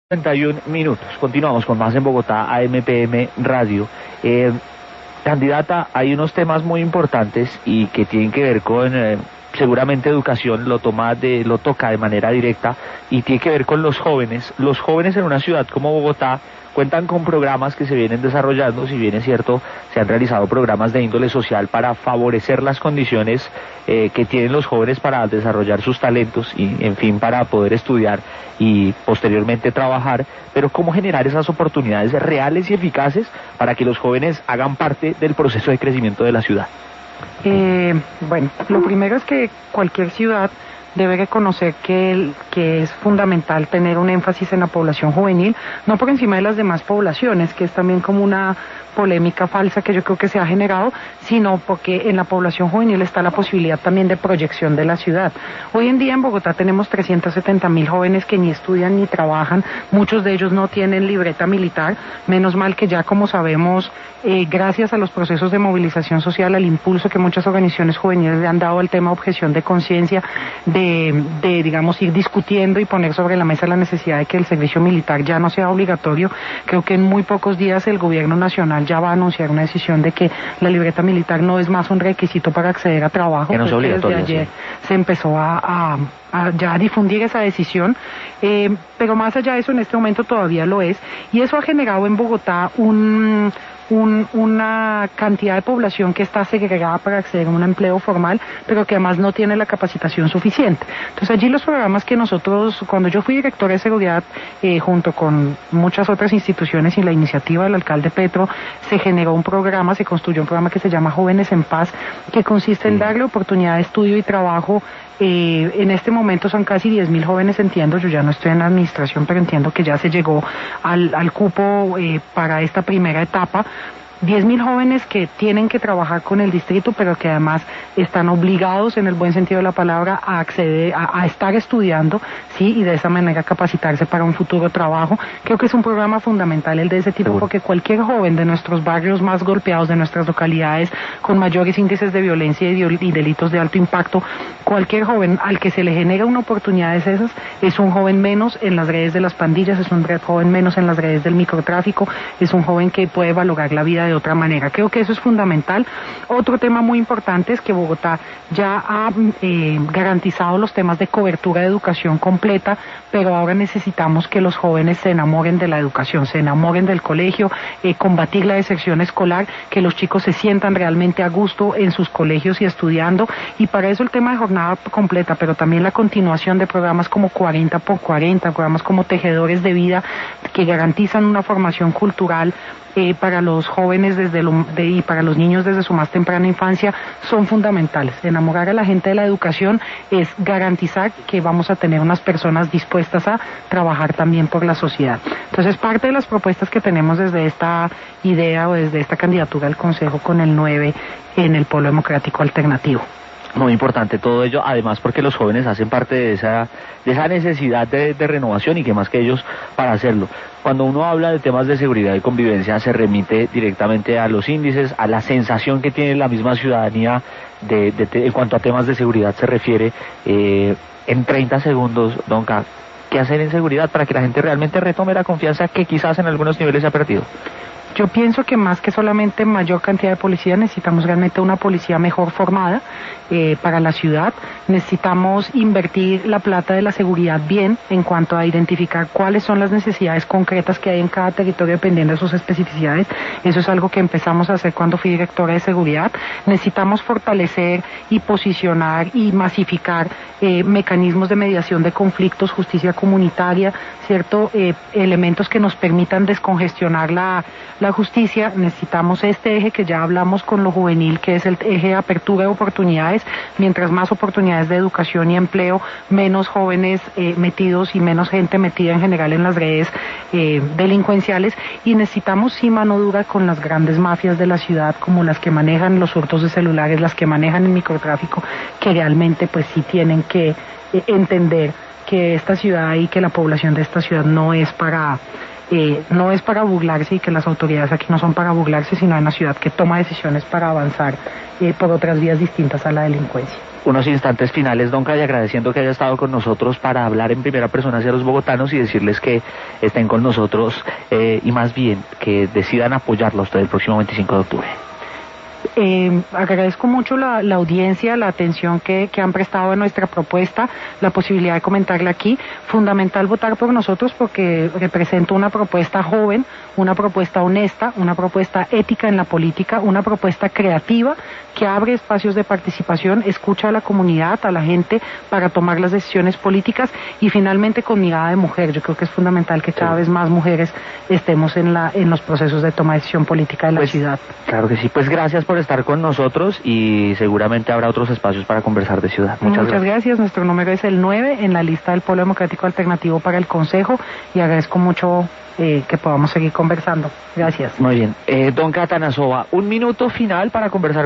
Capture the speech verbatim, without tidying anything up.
treinta y un minutos. Continuamos con más en Bogotá, A M P M Radio. Eh, candidata, hay unos temas muy importantes y que tienen que ver con, eh, seguramente educación lo toma de, lo toca de manera directa y tiene que ver con los jóvenes. Los jóvenes en una ciudad como Bogotá cuentan con programas que se vienen desarrollando, si bien es cierto, se han realizado programas de índole social para favorecer las condiciones eh, que tienen los jóvenes para desarrollar sus talentos y, en fin, para poder estudiar y posteriormente trabajar, pero cómo generar esas oportunidades reales y eficaces para que los jóvenes hagan parte del proceso de crecimiento de la ciudad. Eh, bueno, lo primero es que cualquier ciudad debe reconocer que, el, que es fundamental tener un énfasis en la población juvenil, no por encima de las demás poblaciones, que es también como una polémica falsa que yo creo que se ha generado, sino porque en la población juvenil está la posibilidad también de proyección de la ciudad. Hoy en día en Bogotá tenemos trescientos setenta mil jóvenes que ni estudian ni trabajan, muchos de ellos no tienen libreta militar, menos mal que ya como sabemos, eh, gracias a los procesos de movilización social, al impulso que muchas organizaciones juveniles le han dado al tema de objeción de conciencia, de, de digamos ir discutiendo y poner sobre la mesa la necesidad de que el servicio militar ya no sea obligatorio. Creo que en muy pocos días el gobierno nacional ya va a anunciar una decisión de que la libreta militar no es más un requisito para acceder a trabajo. Que no es obligatorio. Desde ayer sí. se empezó a, a, a ya a difundir esa decisión, eh, pero más allá de eso en este momento todavía lo es, y eso ha generado en Bogotá un... Un, una cantidad de población que está segregada para acceder a un empleo formal, pero que además no tiene la capacitación suficiente. Entonces allí los programas que nosotros, cuando yo fui directora de seguridad, eh, junto con muchas otras instituciones y la iniciativa del alcalde Petro, se generó un programa, se construyó un programa que se llama Jóvenes en Paz, que consiste en darle oportunidad de estudio y trabajo. Eh, en este momento son casi diez mil jóvenes, entiendo, yo ya no estoy en la administración, pero entiendo que ya se llegó al, al cupo eh, para esta primera etapa. diez mil jóvenes que tienen que trabajar con el distrito, pero que además están obligados, en el buen sentido de la palabra, a acceder, a, a estar estudiando, sí, y de esa manera capacitarse para un futuro trabajo. Creo que es un programa fundamental el de ese tipo, porque cualquier joven de nuestros barrios más golpeados, de nuestras localidades con mayores índices de violencia y delitos de alto impacto, cualquier joven al que se le genera una oportunidad de esas, es un joven menos en las redes de las pandillas, es un joven menos en las redes del microtráfico, es un joven que puede valorar la vida de otra manera. Creo que eso es fundamental. Otro tema muy importante es que Bogotá ya ha eh, garantizado los temas de cobertura de educación completa, pero ahora necesitamos que los jóvenes se enamoren de la educación, se enamoren del colegio, eh, combatir la deserción escolar, que los chicos se sientan realmente a gusto en sus colegios y estudiando, y para eso el tema de jornada completa, pero también la continuación de programas como cuarenta por cuarenta, programas como Tejedores de Vida, que garantizan una formación cultural Eh, para los jóvenes desde lo, de, y para los niños desde su más temprana infancia, son fundamentales. Enamorar a la gente de la educación es garantizar que vamos a tener unas personas dispuestas a trabajar también por la sociedad. Entonces, parte de las propuestas que tenemos desde esta idea o desde esta candidatura al Consejo con el nueve en el Polo Democrático Alternativo. Muy importante todo ello, además porque los jóvenes hacen parte de esa de esa necesidad de, de renovación y que más que ellos para hacerlo. Cuando uno habla de temas de seguridad y convivencia se remite directamente a los índices, a la sensación que tiene la misma ciudadanía de, de, de en cuanto a temas de seguridad se refiere. Eh, en treinta segundos, Don K, ¿qué hacer en seguridad para que la gente realmente retome la confianza que quizás en algunos niveles se ha perdido? Yo pienso que más que solamente mayor cantidad de policía, necesitamos realmente una policía mejor formada eh, para la ciudad. Necesitamos invertir la plata de la seguridad bien en cuanto a identificar cuáles son las necesidades concretas que hay en cada territorio dependiendo de sus especificidades. Eso es algo que empezamos a hacer cuando fui directora de seguridad. Necesitamos fortalecer y posicionar y masificar eh, mecanismos de mediación de conflictos, justicia comunitaria, cierto, eh, elementos que nos permitan descongestionar la la justicia. Necesitamos este eje que ya hablamos con lo juvenil, que es el eje de apertura de oportunidades. Mientras más oportunidades de educación y empleo, menos jóvenes eh, metidos y menos gente metida en general en las redes eh, delincuenciales. Y necesitamos sí mano dura con las grandes mafias de la ciudad, como las que manejan los hurtos de celulares, las que manejan el microtráfico, que realmente pues sí tienen que eh, entender que esta ciudad y que la población de esta ciudad no es para eh, no es para burlarse, y que las autoridades aquí no son para burlarse, sino una ciudad que toma decisiones para avanzar eh, por otras vías distintas a la delincuencia. Unos instantes finales, don Calle, agradeciendo que haya estado con nosotros para hablar en primera persona hacia los bogotanos y decirles que estén con nosotros eh, y más bien que decidan apoyarlo hasta el próximo veinticinco de octubre. Eh, agradezco mucho la, la audiencia, la atención que, que han prestado a nuestra propuesta, la posibilidad de comentarla aquí. Fundamental votar por nosotros porque representa una propuesta joven, una propuesta honesta, una propuesta ética en la política, una propuesta creativa que abre espacios de participación, escucha a la comunidad, a la gente para tomar las decisiones políticas y finalmente con mirada de mujer. Yo creo que es fundamental que cada vez más mujeres estemos en, la, en los procesos de toma de decisión política de la pues, ciudad. Claro que sí, pues gracias por estar con nosotros y seguramente habrá otros espacios para conversar de ciudad. Muchas, Muchas gracias. gracias. Nuestro número es el nueve en la lista del Polo Democrático Alternativo para el Consejo y agradezco mucho eh, que podamos seguir conversando. Gracias. Muy bien. Eh, don Catanasova, un minuto final para conversar